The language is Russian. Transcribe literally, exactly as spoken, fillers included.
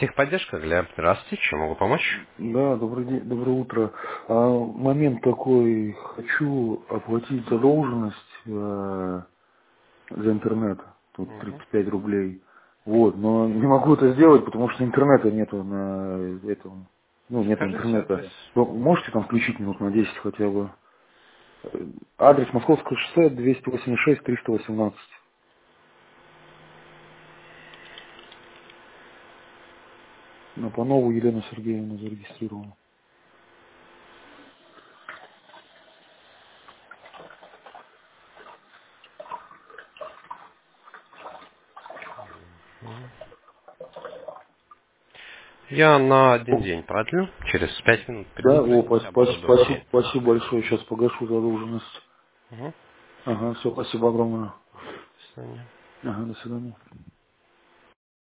Техподдержка для здравствуйте, чем могу помочь? Да, добрый день, доброе утро. А, момент такой, хочу оплатить задолженность э, за интернет, тут Угу. тридцать пять рублей. Вот, но не могу это сделать, потому что интернета нету на этом, ну, нет Скажите интернета. адрес. Вы можете там включить минут на десять хотя бы? Э, Адрес Московское шоссе, двести восемьдесят шесть, триста восемнадцать. На Панову Елена Сергеевна зарегистрирована. Я на один день продлю. Через пять минут Да, о, предупредить, пас- я буду пас- до спасибо, семи. спасибо большое, сейчас погашу задолженность. Угу. Ага, все, спасибо огромное. До свидания. Ага, до свидания.